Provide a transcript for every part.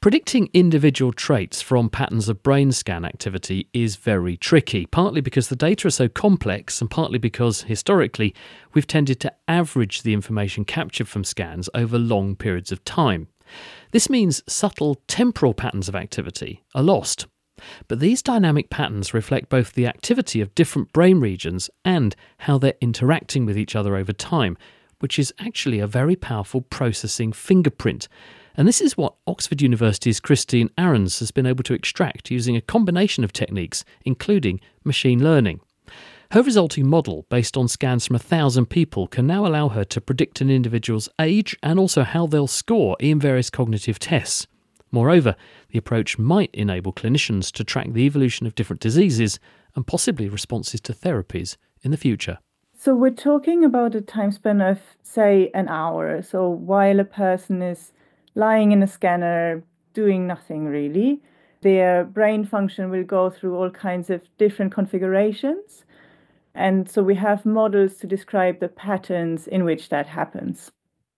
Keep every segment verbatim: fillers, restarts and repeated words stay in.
Predicting individual traits from patterns of brain scan activity is very tricky, partly because the data are so complex and partly because, historically, we've tended to average the information captured from scans over long periods of time. This means subtle temporal patterns of activity are lost. But these dynamic patterns reflect both the activity of different brain regions and how they're interacting with each other over time, which is actually a very powerful processing fingerprint. And this is what Oxford University's Christine Ahrens has been able to extract using a combination of techniques, including machine learning. Her resulting model, based on scans from a thousand people, can now allow her to predict an individual's age and also how they'll score in various cognitive tests. Moreover, the approach might enable clinicians to track the evolution of different diseases and possibly responses to therapies in the future. So we're talking about a time span of, say, an hour. So while a person is lying in a scanner, doing nothing really, their brain function will go through all kinds of different configurations. And so we have models to describe the patterns in which that happens.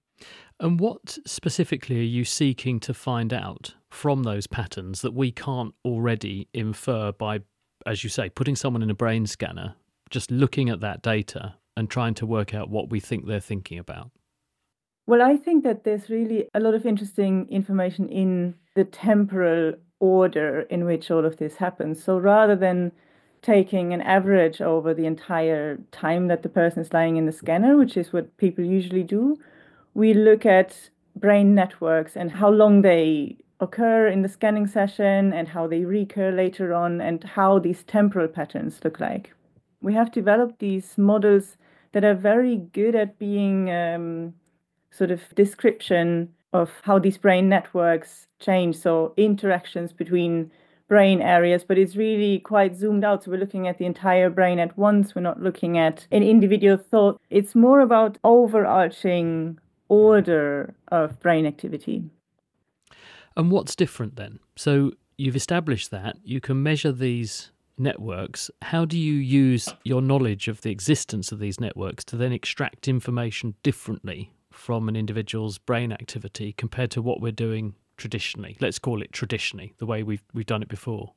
And what specifically are you seeking to find out from those patterns that we can't already infer by, as you say, putting someone in a brain scanner, just looking at that data and trying to work out what we think they're thinking about? Well, I think that there's really a lot of interesting information in the temporal order in which all of this happens. So rather than taking an average over the entire time that the person is lying in the scanner, which is what people usually do, we look at brain networks and how long they occur in the scanning session and how they recur later on and how these temporal patterns look like. We have developed these models that are very good at being um, sort of description of how these brain networks change, so interactions between brain areas, but it's really quite zoomed out. So we're looking at the entire brain at once. We're not looking at an individual thought. It's more about overarching order of brain activity. And what's different then? So you've established that you can measure these networks. How do you use your knowledge of the existence of these networks to then extract information differently from an individual's brain activity compared to what we're doing traditionally? Let's call it traditionally, the way we've we've done it before.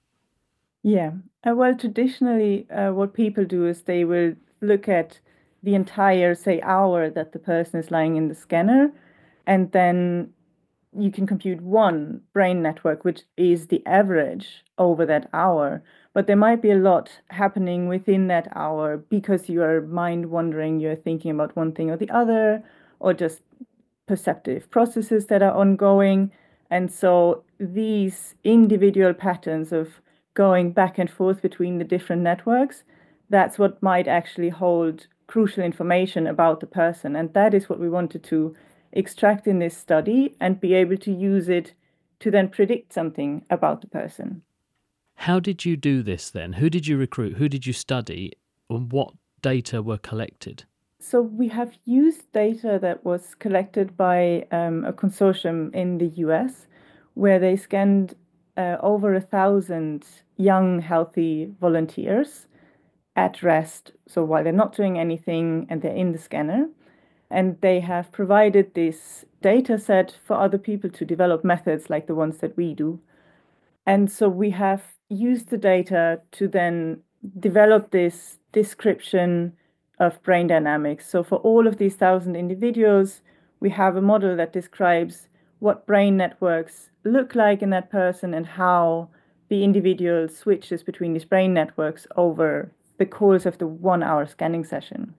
Yeah. Uh, well, traditionally, uh, what people do is they will look at the entire, say, hour that the person is lying in the scanner, and then you can compute one brain network, which is the average over that hour. But there might be a lot happening within that hour because you are mind wandering, you're thinking about one thing or the other, or just perceptive processes that are ongoing. And so these individual patterns of going back and forth between the different networks, that's what might actually hold crucial information about the person. And that is what we wanted to extract in this study and be able to use it to then predict something about the person. How did you do this then? Who did you recruit? Who did you study? And what data were collected? So we have used data that was collected by um, a consortium in the U S, where they scanned uh, over a thousand young, healthy volunteers at rest. So while they're not doing anything and they're in the scanner, and they have provided this data set for other people to develop methods like the ones that we do. And so we have used the data to then develop this description of brain dynamics. So for all of these thousand individuals, we have a model that describes what brain networks look like in that person and how the individual switches between these brain networks over the course of the one hour scanning session.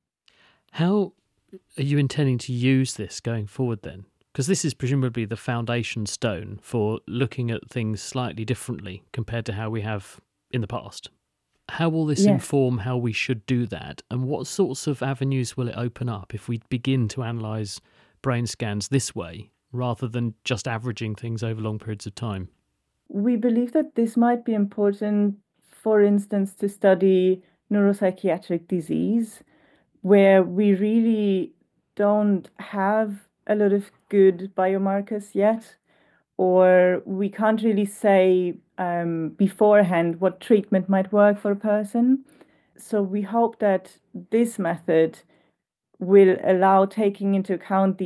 How are you intending to use this going forward then? Because this is presumably the foundation stone for looking at things slightly differently compared to how we have in the past. How will this Yes. inform how we should do that? And what sorts of avenues will it open up if we begin to analyse brain scans this way, rather than just averaging things over long periods of time? We believe that this might be important, for instance, to study neuropsychiatric disease, where we really don't have a lot of good biomarkers yet, or we can't really say um, beforehand what treatment might work for a person. So we hope that this method will allow taking into account these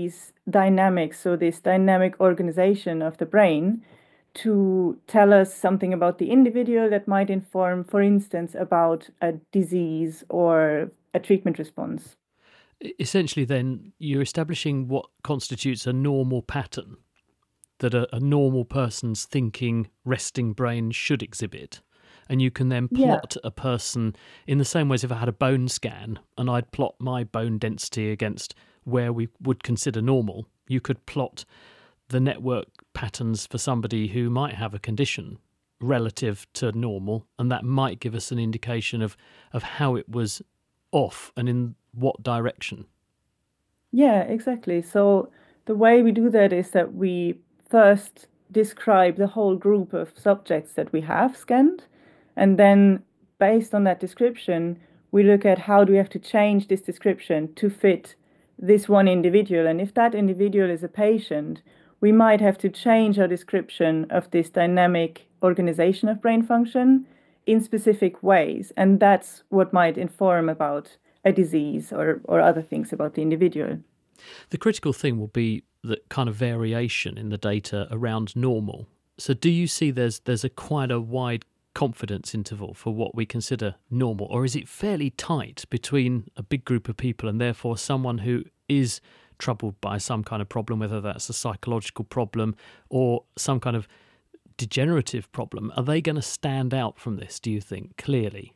dynamics, so this dynamic organization of the brain, to tell us something about the individual that might inform, for instance, about a disease or a treatment response. Essentially, then, you're establishing what constitutes a normal pattern that a, a normal person's thinking, resting brain should exhibit. And you can then plot yeah. a person in the same way as if I had a bone scan and I'd plot my bone density against where we would consider normal. You could plot the network patterns for somebody who might have a condition relative to normal, and that might give us an indication of, of how it was off and in what direction. Yeah, exactly. So the way we do that is that we first describe the whole group of subjects that we have scanned, and then based on that description, we look at how do we have to change this description to fit this one individual. And if that individual is a patient, we might have to change our description of this dynamic organization of brain function in specific ways. And that's what might inform about a disease or, or other things about the individual. The critical thing will be the kind of variation in the data around normal. So do you see there's there's a quite a wide confidence interval for what we consider normal, or is it fairly tight between a big group of people and therefore someone who is troubled by some kind of problem, whether that's a psychological problem or some kind of degenerative problem? Are they going to stand out from this, do you think, clearly?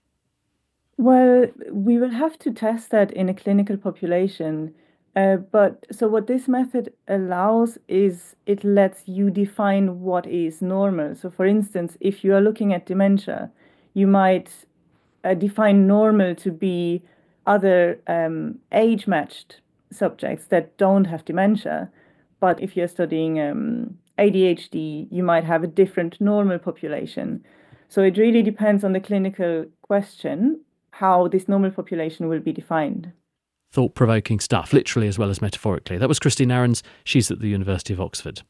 Well, we will have to test that in a clinical population. Uh, but so what this method allows is it lets you define what is normal. So for instance, if you are looking at dementia, you might uh, define normal to be other um, age-matched subjects that don't have dementia. But if you're studying um, A D H D, you might have a different normal population. So it really depends on the clinical question how this normal population will be defined. Thought-provoking stuff, literally as well as metaphorically. That was Christine Ahrens. She's at the University of Oxford.